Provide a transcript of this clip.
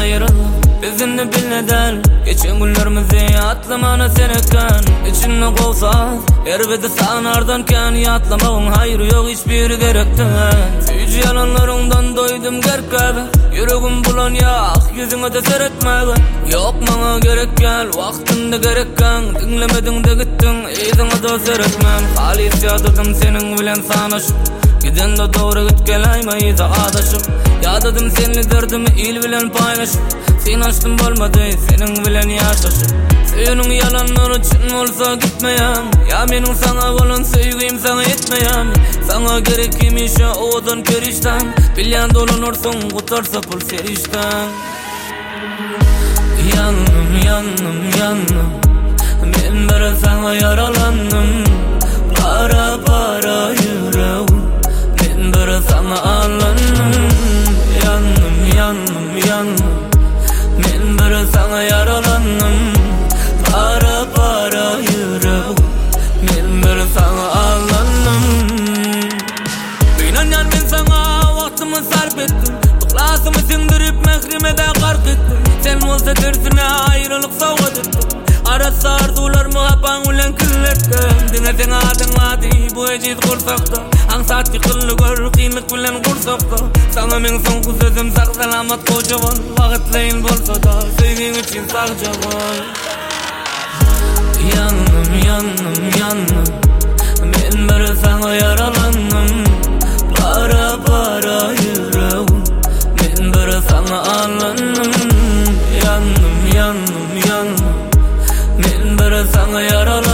ayrılık bizimni bilmeden. Geçen günlerimizi atlamana sen eken. İçinne kovsaz erbedi sanardanken, yatlamağın hayrı yok hiçbir gerekten. Tüyücü yalanlarından doydum gerkebe, yüreğim bulan yak yüzüne de seyretmege. Yok bana gerek gel vaktinde gerekken, dinlemedin de gittin izine de seyretmem. Halis yadadım senin bilen sanaşıp, giden de doğru git gel aymayız adaşıp. Yadadım senli derdimi il bilen paylaşıp, sen açtın bolmadı senin bilen yaşaşıp. Senin yalanları çın olsa gitmeyem, ya benim sana olan sevgim sana yetmeyem. Sana gerek imiş ya odan perişten, bilyan dolanırsın kutarsa pul serişten. Yandım yandım yandım, ben bir sana yaralandım. Para para yüreğim, ben bir sana ağlandım. Yandım yandım yandım, ben bir sana yaralandım. Para para yüreğim, ben bir sana ağlandım. İnan ben sana vaktimi sarf ettim, tıklasımı sindirip mehrime de kark ettim. Sen olsa tersine ayrılık savgat ettim. Arası arzular muhabban ulan küllettim. Dinletin adın bu ecid kursakta, ansat yıkıllı gör kıylık bilen kursakta. Sana men son sözüm sak selamat kocaman, vakitleyin bolsa da sevgin için sarcaman. Yandım yandım yandım, ben bir sana yaralandım. Para para yüreğim, ben bir sana ağlandım. Yandım yandım yandım, ben bir sana yaralandım.